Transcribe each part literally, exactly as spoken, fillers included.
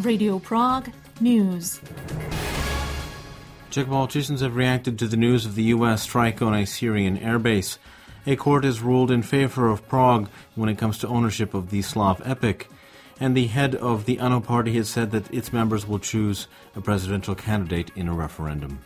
Radio Prague News. Czech politicians have reacted to the news of the U S strike on a Syrian airbase. A court has ruled in favor of Prague when it comes to ownership of the Slav epic. And the head of the ANO party has said that its members will choose a presidential candidate in a referendum.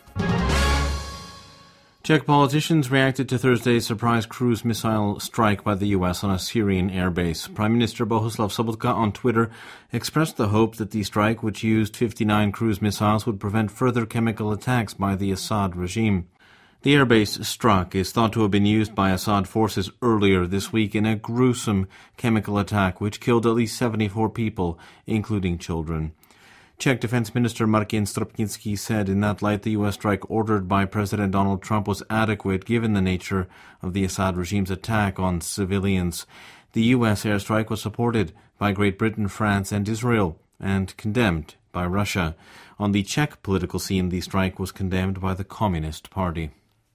Czech politicians reacted to Thursday's surprise cruise missile strike by the U S on a Syrian airbase. Prime Minister Bohuslav Sobotka on Twitter expressed the hope that the strike, which used fifty-nine cruise missiles, would prevent further chemical attacks by the Assad regime. The airbase struck is thought to have been used by Assad forces earlier this week in a gruesome chemical attack which killed at least seventy-four people, including children. Czech Defense Minister Martin Stropnický said in that light the U S strike ordered by President Donald Trump was adequate given the nature of the Assad regime's attack on civilians. The U S airstrike was supported by Great Britain, France and Israel and condemned by Russia. On the Czech political scene, the strike was condemned by the Communist Party.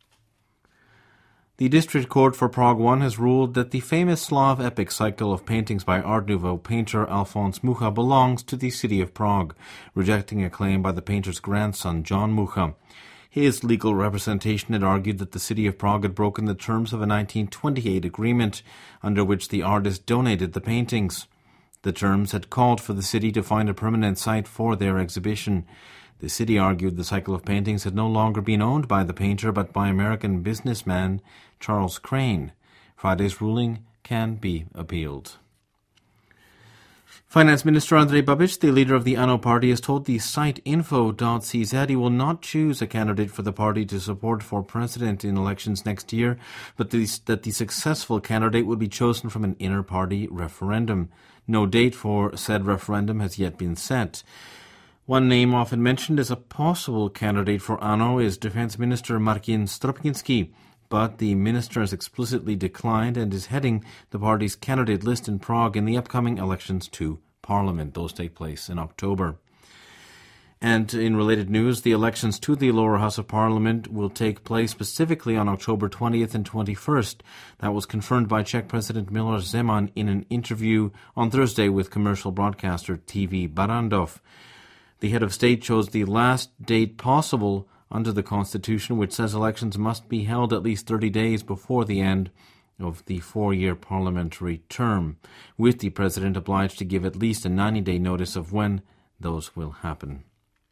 The District Court for Prague one has ruled that the famous Slav epic cycle of paintings by Art Nouveau painter Alphonse Mucha belongs to the city of Prague, rejecting a claim by the painter's grandson, John Mucha. His legal representation had argued that the city of Prague had broken the terms of a nineteen twenty-eight agreement under which the artist donated the paintings. The terms had called for the city to find a permanent site for their exhibition. The city argued the cycle of paintings had no longer been owned by the painter but by American businessman Charles Crane. Friday's ruling can be appealed. Finance Minister Andrej Babiš, the leader of the ANO party, has told the site info dot c z he will not choose a candidate for the party to support for president in elections next year, but that the successful candidate would be chosen from an inter-party referendum. No date for said referendum has yet been set. One name often mentioned as a possible candidate for ANO is Defense Minister Martin Stropnický, but the minister has explicitly declined and is heading the party's candidate list in Prague in the upcoming elections to Parliament. Those take place in October. And in related news, the elections to the lower house of Parliament will take place specifically on October twentieth and twenty-first. That was confirmed by Czech President Miloš Zeman in an interview on Thursday with commercial broadcaster T V Barrandov. The head of state chose the last date possible under the Constitution, which says elections must be held at least thirty days before the end of the four-year parliamentary term, with the president obliged to give at least a ninety-day notice of when those will happen.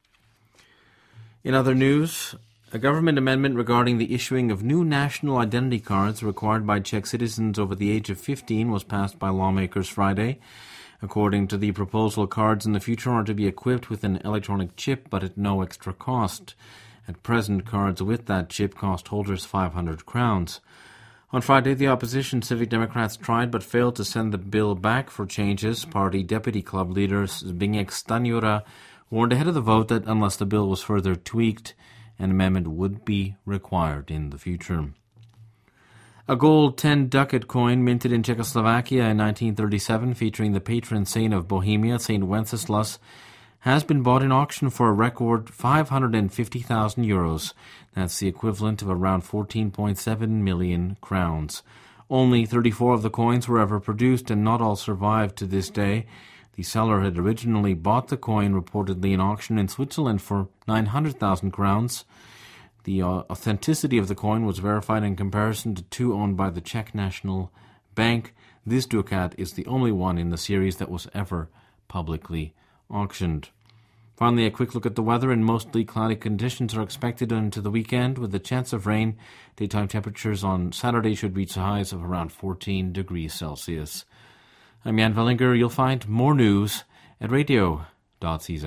In other news, a government amendment regarding the issuing of new national identity cards required by Czech citizens over the age of fifteen was passed by lawmakers Friday. According to the proposal, cards in the future are to be equipped with an electronic chip, but at no extra cost. At present, cards with that chip cost holders five hundred crowns. On Friday, the opposition Civic Democrats tried but failed to send the bill back for changes. Party Deputy Club leader Zbigněk Stanjura warned ahead of the vote that unless the bill was further tweaked, an amendment would be required in the future. A gold ten ducat coin minted in Czechoslovakia in nineteen thirty-seven, featuring the patron saint of Bohemia, Saint Wenceslas, has been bought in auction for a record five hundred fifty thousand euros. That's the equivalent of around fourteen point seven million crowns. Only thirty-four of the coins were ever produced, and not all survived to this day. The seller had originally bought the coin reportedly in auction in Switzerland for nine hundred thousand crowns. The uh, authenticity of the coin was verified in comparison to two owned by the Czech National Bank. This ducat is the only one in the series that was ever publicly auctioned. Finally, a quick look at the weather, and mostly cloudy conditions are expected into the weekend with a chance of rain. Daytime temperatures on Saturday should reach highs of around fourteen degrees Celsius. I'm Jan Vellinger. You'll find more news at radio dot c z.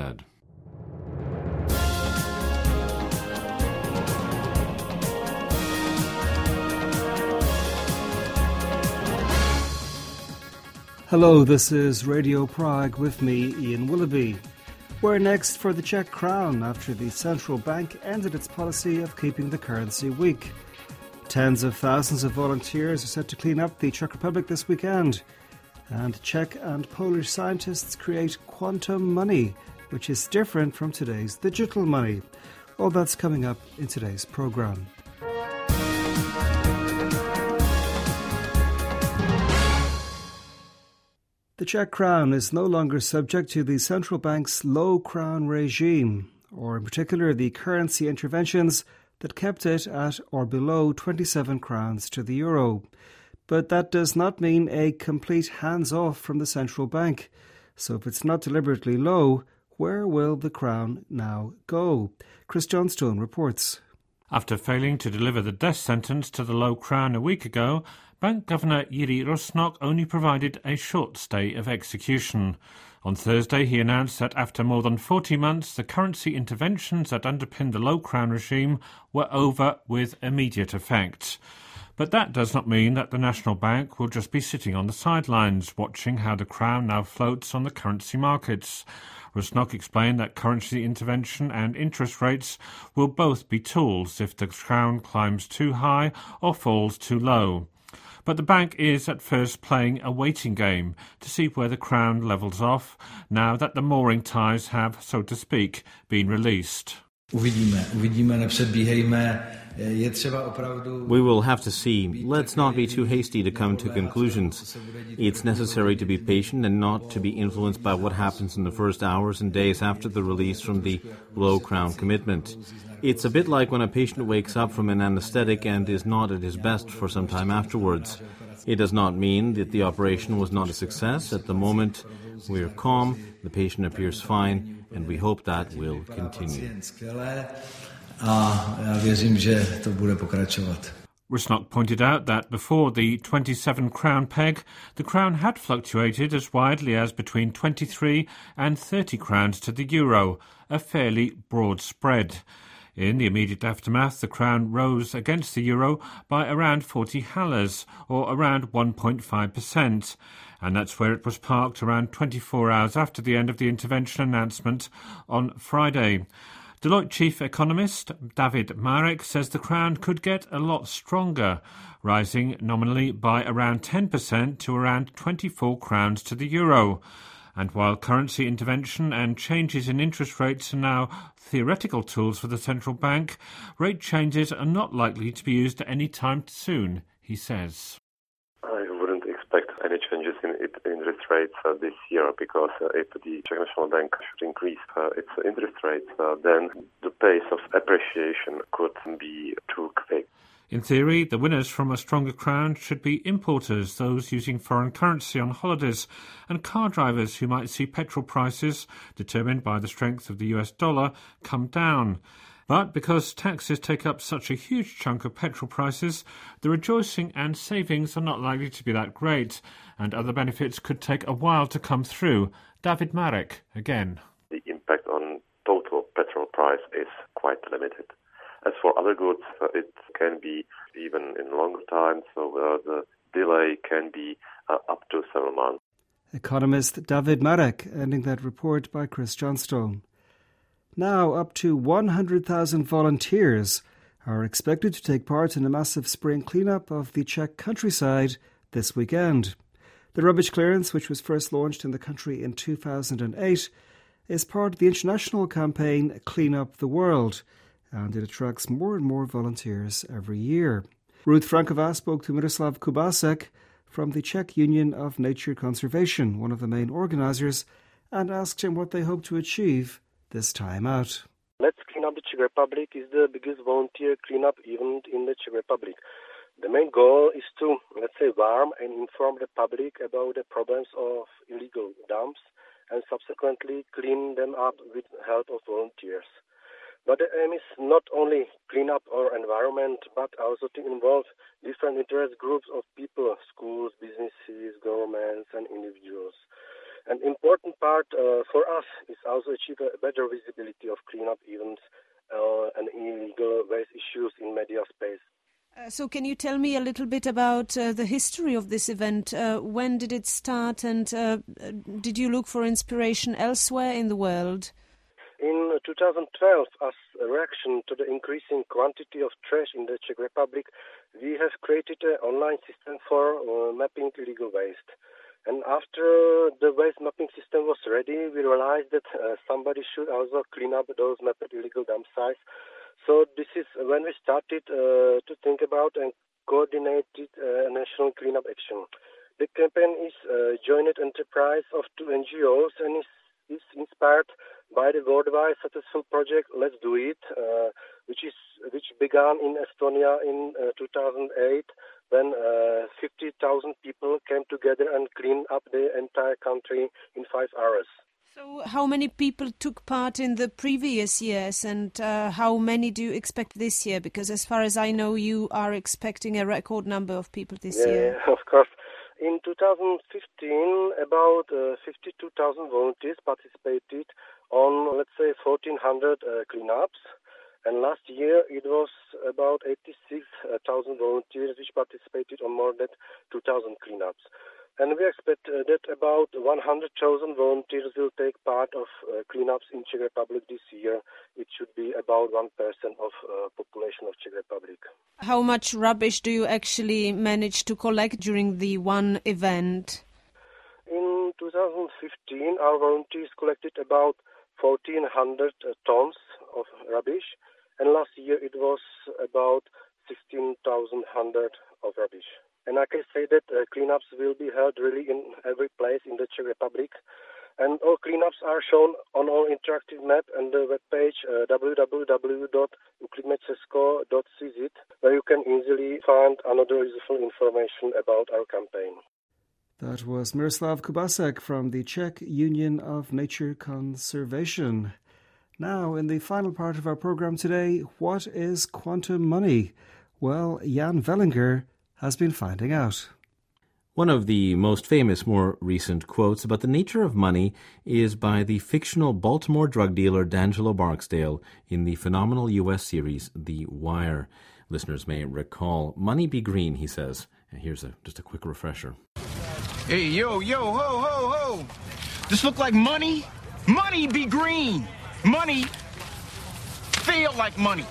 Hello, this is Radio Prague with me, Ian Willoughby. We're next for the Czech crown after the central bank ended its policy of keeping the currency weak. Tens of thousands of volunteers are set to clean up the Czech Republic this weekend. And Czech and Polish scientists create quantum money, which is different from today's digital money. All that's coming up in today's programme. The Czech crown is no longer subject to the central bank's low crown regime, or in particular the currency interventions that kept it at or below twenty-seven crowns to the euro. But that does not mean a complete hands-off from the central bank. So if it's not deliberately low, where will the crown now go? Chris Johnstone reports. After failing to deliver the death sentence to the low crown a week ago, Bank Governor Jiří Rusnok only provided a short stay of execution. On Thursday, he announced that after more than forty months, the currency interventions that underpinned the low crown regime were over with immediate effect. But that does not mean that the National Bank will just be sitting on the sidelines, watching how the crown now floats on the currency markets. Rusnok explained that currency intervention and interest rates will both be tools if the crown climbs too high or falls too low. But the bank is at first playing a waiting game to see where the crown levels off, now that the mooring ties have, so to speak, been released. We will have to see. Let's not be too hasty to come to conclusions. It's necessary to be patient and not to be influenced by what happens in the first hours and days after the release from the low crown commitment. It's a bit like when a patient wakes up from an anesthetic and is not at his best for some time afterwards. It does not mean that the operation was not a success. At the moment, we are calm, the patient appears fine, and we hope that will continue. Rusnok pointed out that before the twenty-seven crown peg, the crown had fluctuated as widely as between twenty-three and thirty crowns to the euro, a fairly broad spread. In the immediate aftermath, the crown rose against the euro by around forty thalers, or around one point five percent, and that's where it was parked around twenty-four hours after the end of the intervention announcement on Friday. Deloitte chief economist David Marek says the crown could get a lot stronger, rising nominally by around ten percent to around twenty-four crowns to the euro. And while currency intervention and changes in interest rates are now theoretical tools for the central bank, rate changes are not likely to be used at any time soon, he says. I wouldn't expect any changes in interest rates uh, this year, because uh, if the Czech National Bank should increase uh, its interest rates, uh, then the pace of appreciation could be too quick. In theory, the winners from a stronger crown should be importers, those using foreign currency on holidays, and car drivers who might see petrol prices, determined by the strength of the U S dollar, come down. But because taxes take up such a huge chunk of petrol prices, the rejoicing and savings are not likely to be that great, and other benefits could take a while to come through. David Marek, again. The impact on total petrol price is quite limited. As for other goods, uh, it can be even in longer time, so uh, the delay can be uh, up to several months. Economist David Marek, ending that report by Chris Johnstone. Now, up to one hundred thousand volunteers are expected to take part in a massive spring cleanup of the Czech countryside this weekend. The rubbish clearance, which was first launched in the country in two thousand eight, is part of the international campaign Clean Up the World, and it attracts more and more volunteers every year. Ruth Frankova spoke to Miroslav Kubasek from the Czech Union of Nature Conservation, one of the main organisers, and asked him what they hope to achieve this time out. Let's Clean Up the Czech Republic is the biggest volunteer cleanup event in the Czech Republic. The main goal is to, let's say, warn and inform the public about the problems of illegal dumps and subsequently clean them up with the help of volunteers. But the aim is not only clean up our environment, but also to involve different interest groups of people, schools, businesses, governments, and individuals. An important part uh, for us is also achieve a better visibility of cleanup events uh, and illegal waste issues in media space. Uh, so can you tell me a little bit about uh, the history of this event? Uh, when did it start, and uh, did you look for inspiration elsewhere in the world? In two thousand twelve, as a reaction to the increasing quantity of trash in the Czech Republic, we have created an online system for uh, mapping illegal waste. And after the waste mapping system was ready, we realized that uh, somebody should also clean up those mapped illegal dump sites. So this is when we started uh, to think about and coordinated uh, national cleanup action. The campaign is a joint enterprise of two N G Os and is, is inspired by the worldwide successful project Let's Do It, uh, which is which began in Estonia in uh, two thousand eight, when uh, fifty thousand people came together and cleaned up the entire country in five hours. So how many people took part in the previous years, and uh, how many do you expect this year? Because as far as I know, you are expecting a record number of people this yeah, year. Yeah, of course. In two thousand fifteen, about uh, fifty-two thousand volunteers participated on, let's say, fourteen hundred uh, cleanups. And last year, it was about eighty-six thousand volunteers which participated on more than two thousand cleanups. And we expect uh, that about one hundred thousand volunteers will take part of uh, cleanups in Czech Republic this year. It should be about one percent of uh, population of Czech Republic. How much rubbish do you actually manage to collect during the one event? In two thousand fifteen, our volunteers collected about fourteen hundred uh, tons of rubbish, and last year it was about sixteen thousand one hundred of rubbish. And I can say that uh, cleanups will be held really in every place in the Czech Republic. And all cleanups are shown on our interactive map and the webpage uh, w w w dot uklidme česko dot c z, where you can easily find another useful information about our campaign. That was Miroslav Kubasek from the Czech Union of Nature Conservation. Now, in the final part of our program today, what is quantum money? Well, Jan Vellinger has been finding out. One of the most famous, more recent quotes about the nature of money is by the fictional Baltimore drug dealer D'Angelo Barksdale in the phenomenal U S series The Wire. Listeners may recall, "Money be green," he says. And here's a, just a quick refresher. Hey, yo, yo, ho, ho, ho. This look like money? Money be green. Money feel like money.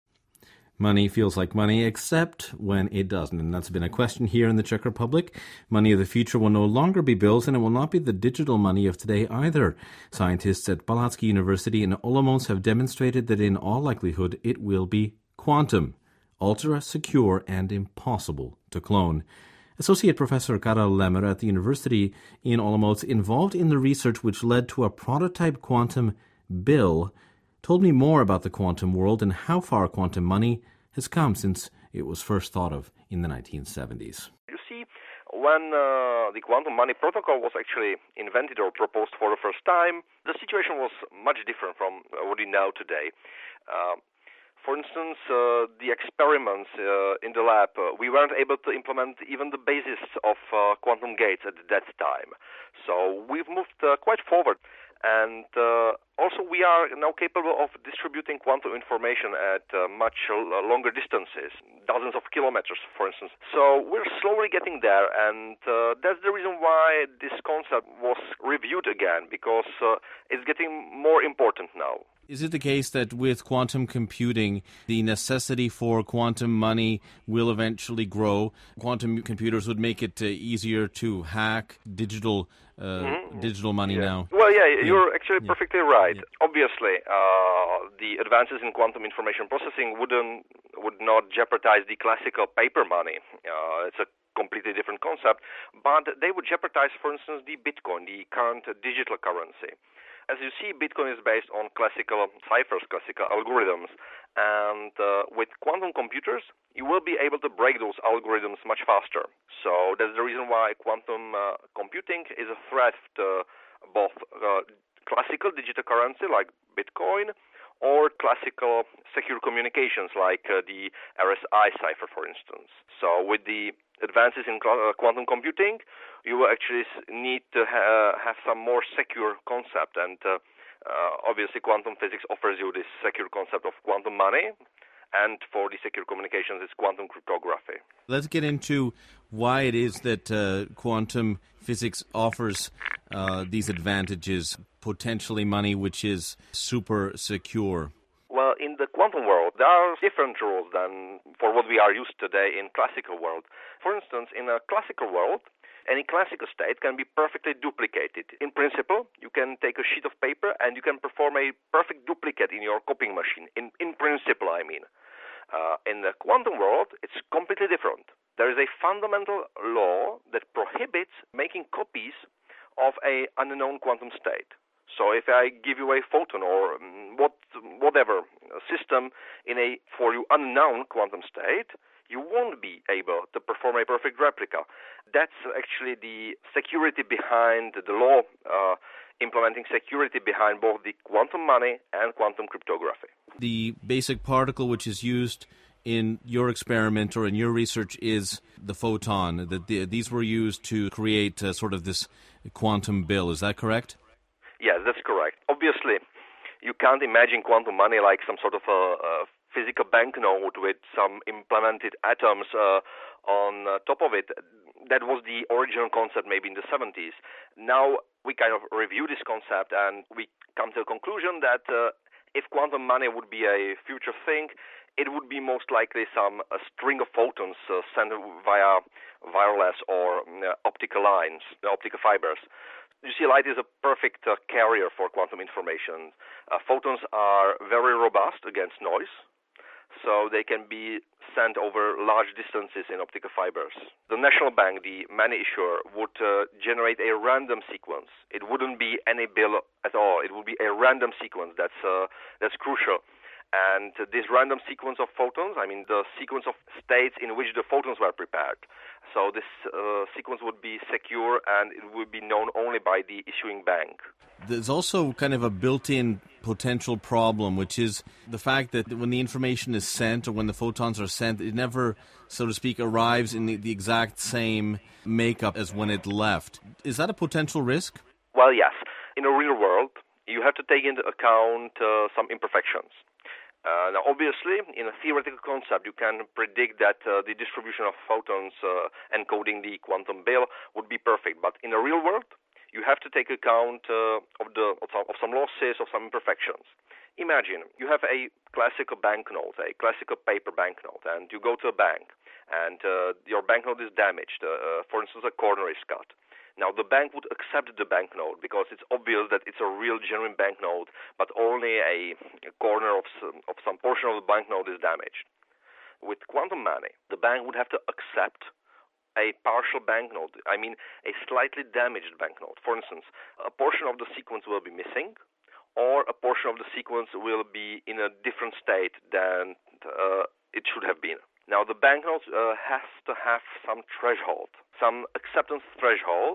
Money feels like money, except when it doesn't. And that's been a question here in the Czech Republic. Money of the future will no longer be bills, and it will not be the digital money of today either. Scientists at Palacký University in Olomouc have demonstrated that in all likelihood it will be quantum, ultra secure and impossible to clone. Associate Professor Karel Lemmer at the University in Olomouc, involved in the research which led to a prototype quantum bill, told me more about the quantum world and how far quantum money has come since it was first thought of in the nineteen seventies. You see, when uh, the quantum money protocol was actually invented or proposed for the first time, the situation was much different from what we know today. Uh, for instance, uh, the experiments uh, in the lab, uh, we weren't able to implement even the basis of uh, quantum gates at that time. So we've moved uh, quite forward. And uh, also we are now capable of distributing quantum information at uh, much uh, longer distances, dozens of kilometers, for instance. So we're slowly getting there, and uh, that's the reason why this concept was reviewed again, because uh, it's getting more important now. Is it the case that with quantum computing, the necessity for quantum money will eventually grow? Quantum computers would make it uh, easier to hack digital uh, mm-hmm. digital money yeah. now? Well, yeah, you're actually yeah. perfectly right. Yeah. Obviously, uh, the advances in quantum information processing wouldn't would not jeopardize the classical paper money. Uh, it's a completely different concept, but they would jeopardize, for instance, the Bitcoin, the current digital currency. As you see, Bitcoin is based on classical ciphers, classical algorithms, and uh, with quantum computers, you will be able to break those algorithms much faster. So that's the reason why quantum uh, computing is a threat to both uh, classical digital currency like Bitcoin or classical secure communications like uh, the R S I cipher, for instance. So with the advances in uh, quantum computing, you will actually need to ha- have some more secure concept. And uh, uh, obviously quantum physics offers you this secure concept of quantum money. And for the secure communications, it's quantum cryptography. Let's get into why it is that uh, quantum physics offers uh, these advantages, potentially money which is super secure. Well, in the quantum world, there are different rules than for what we are used to today in classical world. For instance, in a classical world, any classical state can be perfectly duplicated. In principle, you can take a sheet of paper and you can perform a perfect duplicate in your copying machine. In, in principle, I mean. Uh, in the quantum world, it's completely different. There is a fundamental law that prohibits unknown quantum state. So if I give you a photon or what, whatever system in a for you unknown quantum state, you won't be able to perform a perfect replica. That's actually the security behind the law, uh, implementing security behind both the quantum money and quantum cryptography. The basic particle which is used in your experiment or in your research is the photon. That the, these were used to create uh, sort of this quantum bill. Is that correct? Yes, that's correct. Obviously, you can't imagine quantum money like some sort of a, a physical banknote with some implemented atoms uh, on uh, top of it. That was the original concept maybe in the seventies. Now we kind of review this concept and we come to a conclusion that uh, if quantum money would be a future thing, it would be most likely some a string of photons uh, sent via wireless or uh, optical lines, uh, optical fibers. You see, light is a perfect uh, carrier for quantum information. Uh, photons are very robust against noise, so they can be sent over large distances in optical fibers. The National Bank, the money issuer, would uh, generate a random sequence. It wouldn't be any bill at all. It would be a random sequence. That's uh, that's crucial. And uh, this random sequence of photons, I mean the sequence of states in which the photons were prepared. So this uh, sequence would be secure and it would be known only by the issuing bank. There's also kind of a built-in potential problem, which is the fact that when the information is sent or when the photons are sent, it never, so to speak, arrives in the, the exact same makeup as when it left. Is that a potential risk? Well, yes. In the real world, you have to take into account uh, some imperfections. Uh, now, obviously, in a theoretical concept, you can predict that uh, the distribution of photons uh, encoding the quantum bill would be perfect. But in the real world, you have to take account uh, of the of some, of some losses, of some imperfections. Imagine you have a classical banknote, a classical paper banknote, and you go to a bank, and uh, your banknote is damaged. Uh, for instance, a corner is cut. Now, the bank would accept the banknote because it's obvious that it's a real, genuine banknote, but only a, a corner of some, of some portion of the banknote is damaged. With quantum money, the bank would have to accept a partial banknote, I mean a slightly damaged banknote. For instance, a portion of the sequence will be missing, or a portion of the sequence will be in a different state than uh, it should have been. Now, the banknote uh, has to have some threshold, some acceptance threshold,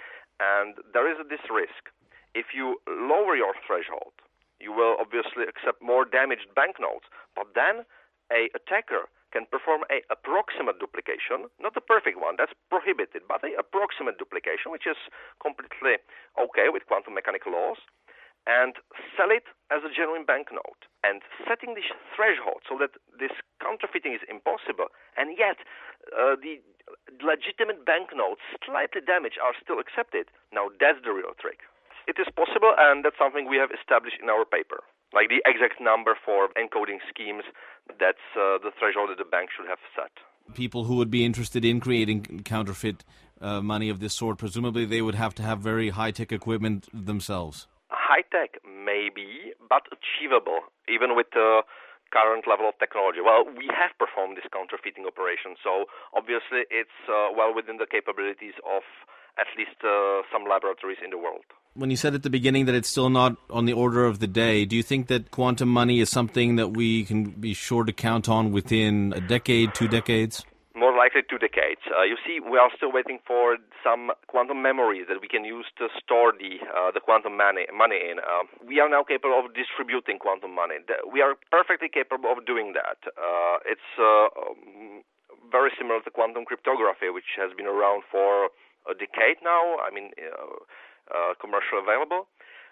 and there is this risk. If you lower your threshold, you will obviously accept more damaged banknotes, but then a attacker can perform a approximate duplication, not the perfect one, that's prohibited, but a approximate duplication, which is completely okay with quantum mechanical laws, and sell it as a genuine banknote. And setting this threshold so that this counterfeiting is impossible, and yet uh, the legitimate banknotes, slightly damaged, are still accepted. Now that's the real trick. It is possible, and that's something we have established in our paper. Like the exact number for encoding schemes, that's uh, the threshold that the bank should have set. People who would be interested in creating counterfeit uh, money of this sort, presumably they would have to have very high-tech equipment themselves. High-tech, maybe, but achievable, even with the current level of technology. Well, we have performed this counterfeiting operation, so obviously it's uh, well within the capabilities of at least uh, some laboratories in the world. When you said at the beginning that it's still not on the order of the day, do you think that quantum money is something that we can be sure to count on within a decade, two decades? More likely two decades. Uh, you see, we are still waiting for some quantum memories that we can use to store the uh, the quantum money, money in. Uh, we are now capable of distributing quantum money. We are perfectly capable of doing that. Uh, it's uh, um, very similar to quantum cryptography, which has been around for a decade now. I mean, uh, uh, commercially available.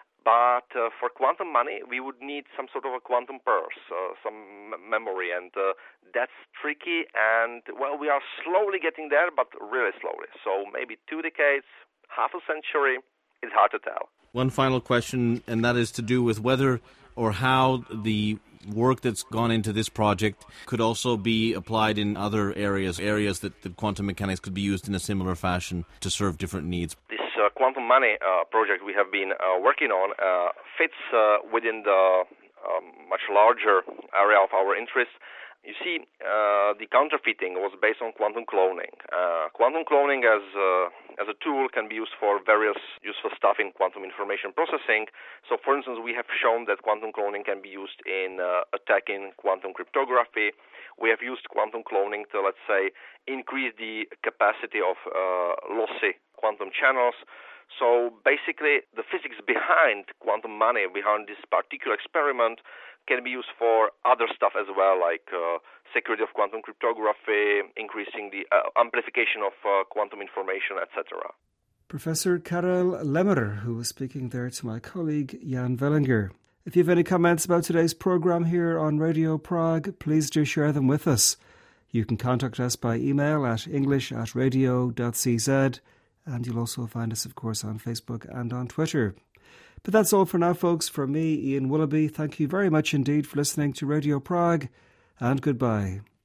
But uh, for quantum money, we would need some sort of a quantum purse, uh, some m- memory, and uh, that's tricky. And, well, we are slowly getting there, but really slowly. So maybe two decades, half a century, it's hard to tell. One final question, and that is to do with whether or how the work that's gone into this project could also be applied in other areas, areas that the quantum mechanics could be used in a similar fashion to serve different needs. This uh, quantum money uh, project we have been uh, working on uh, fits uh, within the um, much larger area of our interest, You see, uh, the counterfeiting was based on quantum cloning. Uh, quantum cloning as uh, as a tool can be used for various useful stuff in quantum information processing. So, for instance, we have shown that quantum cloning can be used in uh, attacking quantum cryptography. We have used quantum cloning to, let's say, increase the capacity of uh, lossy quantum channels. So basically, the physics behind quantum money, behind this particular experiment, can be used for other stuff as well, like uh, security of quantum cryptography, increasing the uh, amplification of uh, quantum information, et cetera. Professor Karel Lemmer, who was speaking there to my colleague Jan Vellinger. If you have any comments about today's programme here on Radio Prague, please do share them with us. You can contact us by email at english at radio dot c z, and you'll also find us, of course, on Facebook and on Twitter. But that's all for now, folks. From me, Ian Willoughby, thank you very much indeed for listening to Radio Prague, and goodbye.